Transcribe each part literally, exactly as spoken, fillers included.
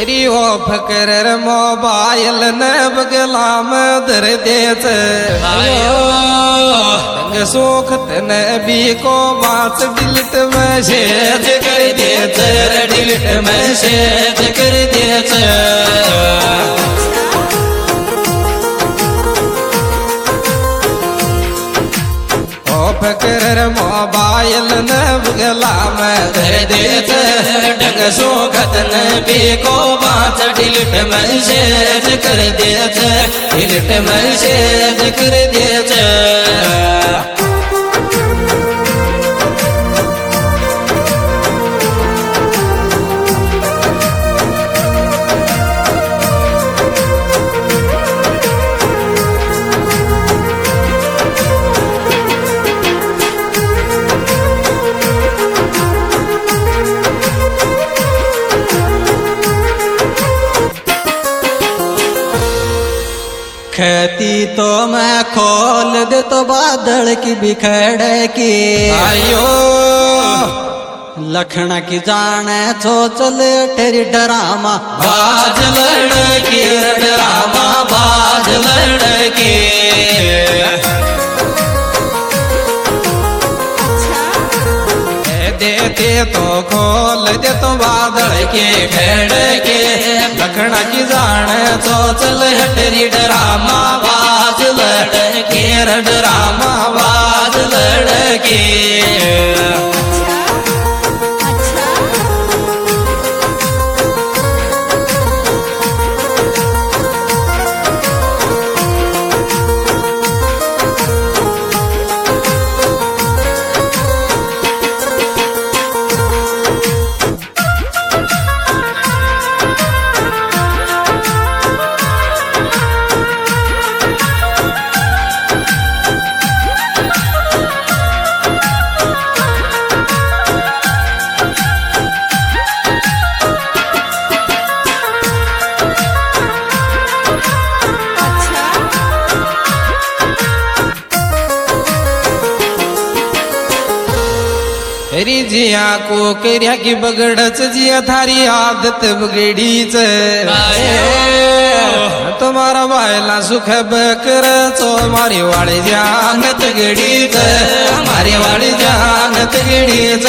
अरे ओ फकर मोबाइल न बगला में धर देच रंग सुख तन भी को बात डिलीट मैसेज कर देच डिलीट मैसेज कर देच फकर मोबाइल न बगला में धर देत डंग सोखत न भी को बात डिलीट मैसेज कर देत डिलीट मैसेज कर देत खेती तो मैं खोल दे तो बादल की बिखड़ की आयो लखना की जाने छो चले तेरी डरामा बाज लड़की डरामा बाज लड़की देते तो खोल दे तो बादल के खेड़ के लखना की जान तो चल हटरी डरामा बाज लड़के डरामा बाज लड़के अरे जिया को करिया की बगड़च जिया थारी आदत बगड़ीच तुम्हारा बायला सुख बकर चो मारी वाली जानत गड़ीच हमारी वाली जानत गड़ीच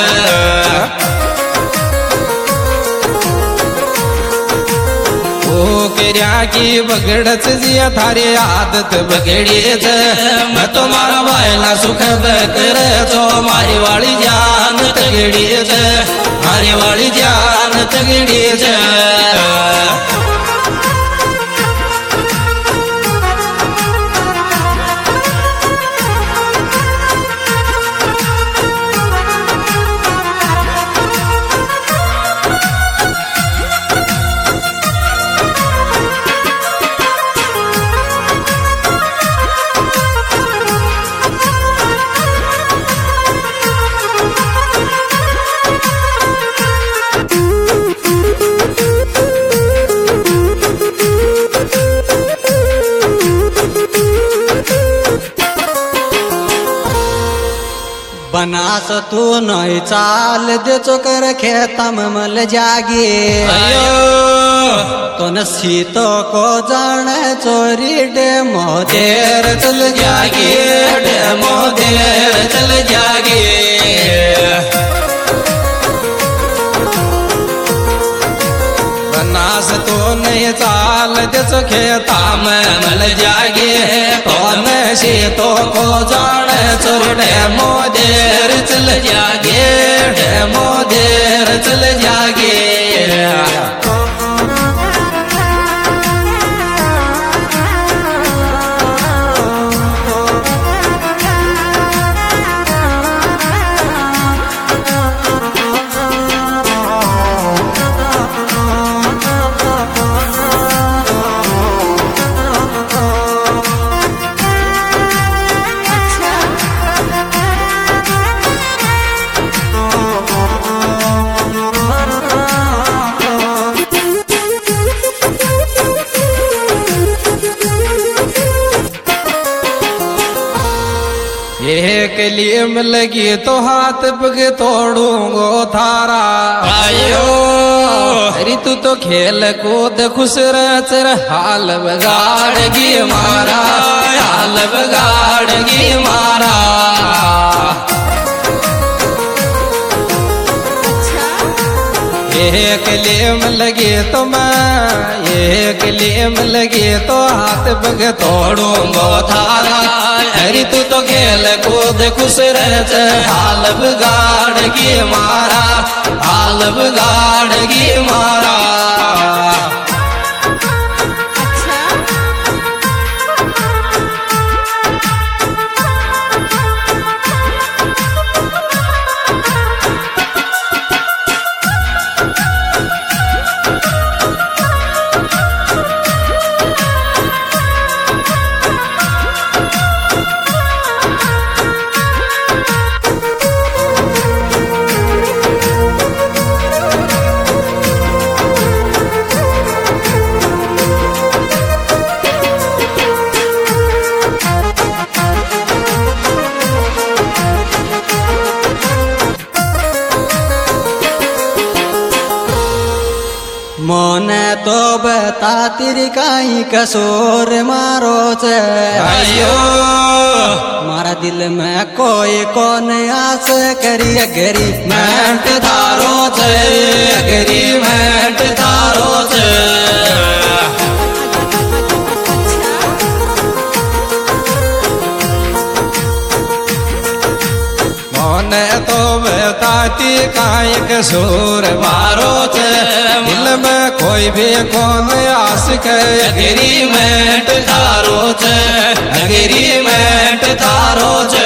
करिया की बगड़च जिया थारी आदत बगड़ीच मैं तुम्हारा बायला सुख बकर चो मारी वाली जान तगड़ीच मारी वाली जान तगड़ीच बनास तू नहीं चाल दे चोकर खेता में मल जागे तो न सीतो को जाने चोरी डे मोदेर चल जागे डे मोदेर चल जागे बनास तो नहीं चाल दे चो खेता में मल जागे कौन सी तो को जाने चोरी डे मोदेर चल जागे डे मोदेर चल जागे एक लियम लगी तो हाथ पग तोड़ूंगो थारा आयो अरे तू तो खेल कूद खुश रचर हाल बगाड़गी मारा हाल बगाड़गी मारा। एक लेम लगे तो मैं एक लेम लगे तो हाथ बग तोड़ूंगो थारा। अरे तू तो खेल कूद खुश रच हाल बिगाड़गी मारा हाल बिगाड़गी मारा। मोने तो बता तेरी काई कसूर मारो से अयो मारा दिल में कोई कौन आस करी एग्रीमेंट धारो से एग्रीमेंट धारो से। मोने तो बताती काई कसूर मारो से दिल में कोई भी कौन आशिक एग्रीमेंट धारो से एग्रीमेंट धारो से।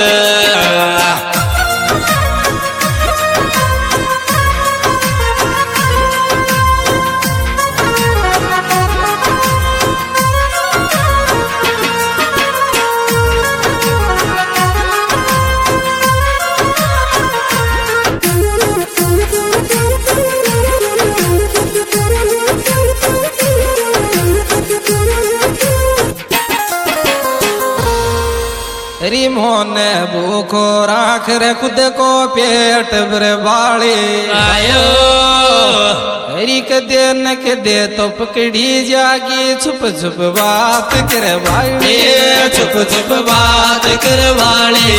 री मोने भूखो राख रे खुद को पेट भर बाड़ी आयो। हरी के दे न के दे तो पकड़ी जागी छुप छुप बात कर बाड़ी छुप छुप बात कर बाड़ी।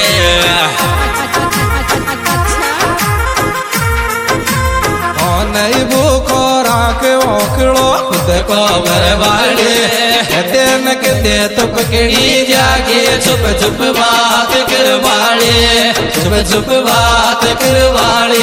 नहीं भूखो राख ओखड़ो खुद को बरबाड़े देन के दे तो पकड़ी जागे छुप छुप बात करवाड़े छुप छुप बात करवाड़े।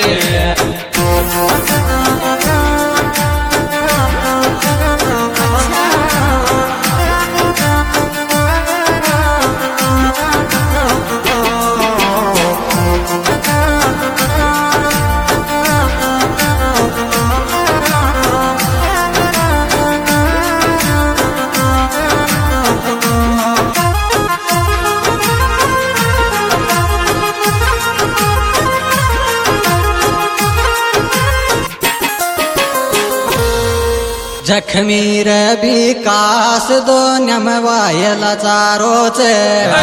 जख्मी रे विकास दो नमवायला चारो से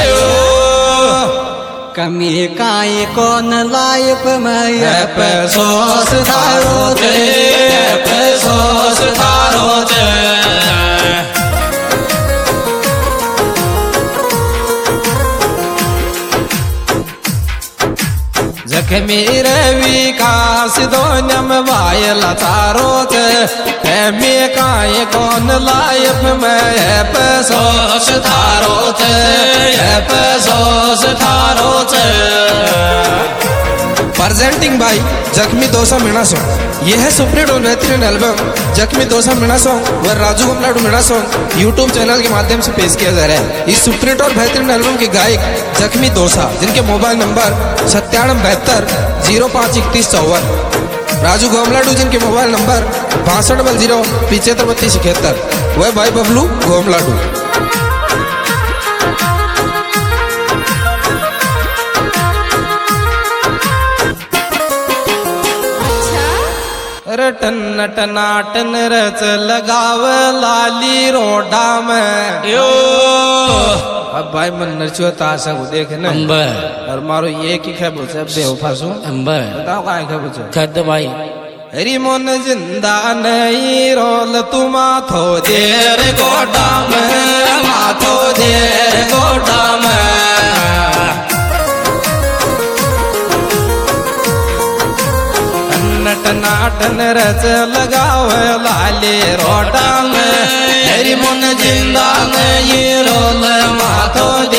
कमी काई कौन लाइफ में पैसोस धारो से पैसोस धारो से। जख्मी रे विकास दो नमवायला चारो से कमी काई कौन लाइफ में पैसोस धारो से पैसोस धारो से। प्रेजेंटिंग बाई जख्मी दोसा मीणा सॉन्ग। यह है सुप्रीट और बेहतरीन एल्बम जख्मी दोसा मीणा सॉन्ग व Raju Gamladu Meena song YouTube channel के माध्यम से पेश किया जा रहा है। इस सुप्रीट और बेहतरीन एल्बम के गायक जख्मी दोसा जिनके मोबाइल नंबर सत्तानवे बहत्तर जीरो पाँच इकतीस चौवन। राजू गोमलाडू जिनके मोबाइल नंबर बासठ डबल जीरो पिछहत्तर बत्तीस इकहत्तर। वह भाई बबलू गोमलाडू। टन टनाटन रच लगाव लाली रोडा में यो। अब भाई मन नरचो ताशा को देख ना और मारो ये की खबर से बेवफा सु अंबर बताओ काय खबर से कद भाई रिमोन जिंदा नहीं रोल तू माथो देर गोडा में माथो देर गोडा में नट नाटन रच लगाव लाले रोडा में रिमोन जिंदा नहीं रोल माथो